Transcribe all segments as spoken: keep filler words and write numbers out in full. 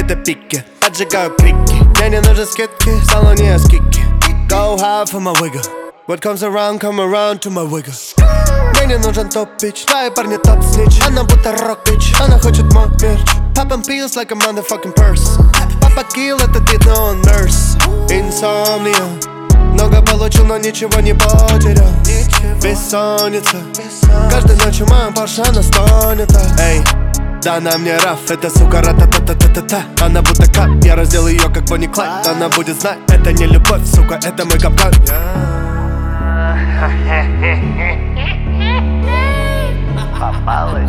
это пики, поджигаю крики. Мне не нужны скидки, в салоне скидки. Go hard for my wiggle. What comes around, come around to my wiggle. Мне не нужен топ-пич, твои парни топ-снич. Она будто рок-пич, она хочет мой мерч. Poppin' pills like a motherfucking purse. Папа килл, это ты, но он nurse. Инсомния, много получил, но ничего не потерял. Бессонница, каждой ночью моя Порше, она стонет. Эй, да она мне раф, это сука ра-та-та-та-та-та. Она будто кап, я раздел ее как Бонни Клайд. Она будет знать, это не любовь, сука, это мой капкан. Попалась.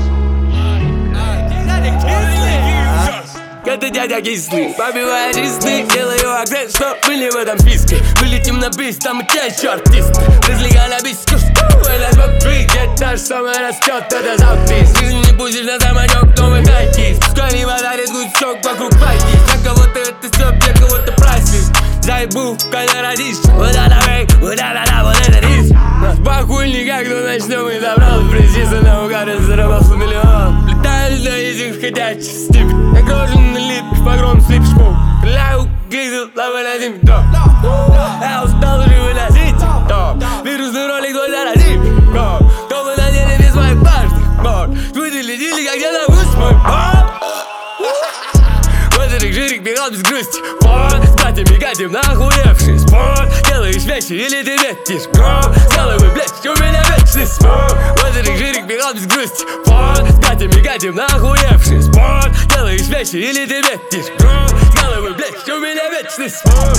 Это дядя кислый, побивая чистый. Делаю акцент, что были в этом списке. Вылетим на бис, там и чаще артисты. Развлекай на бис, это звук-фрик. Где-то что мы растет, это завтис. Жизнь не будешь на самолет, но вы кайтись. Пускай не подарит гудчок вокруг пайки. Для кого-то это все, для кого-то прайслис. Зайбу, когда родишь. Вот это вейк, вот это да, вот это риск. Нас похуй никак, но начнем и забрал. Причиса на угар, я заработал миллион. Летаю для этих ходячих стип. Нагружен на лит, погром слип-школ. Ляу, гризл, лава на зим, топ. Я устал уже выносить, топ. Вирусный ролик твой заразит, топ. Кто бы на деле без моих важных, топ. Твои летели, как я навысь мой, топ. Возрик, жирик, бегал без грусти, пот. С братьями гадим, нахуевший спорт. Делаешь вещи или ты метишь гром. Скалывай, блядь, у меня вечный спор. Возрик, жирик, бегал без грусти, пот. С братьями гадим, нахуевший спорт. Делаешь вещи или ты метишь гром. Скалывай, блядь, у меня вечный спор.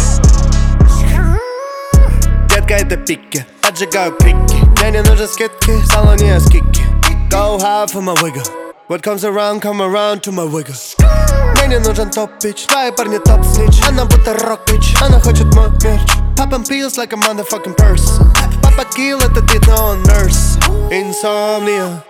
Детка, это пики, поджигаю крики. Мне не нужны скидки, в салоне скидки. Go hard for my wiggle. What comes around, come around to my wiggle. Мне не нужен топ-пич, твои парни топ-снич. Она будто рок-пич, она хочет мой мерч. Poppin' pills like a motherfucking purse. Папа килл, это ты, но он nurse. Инсомния,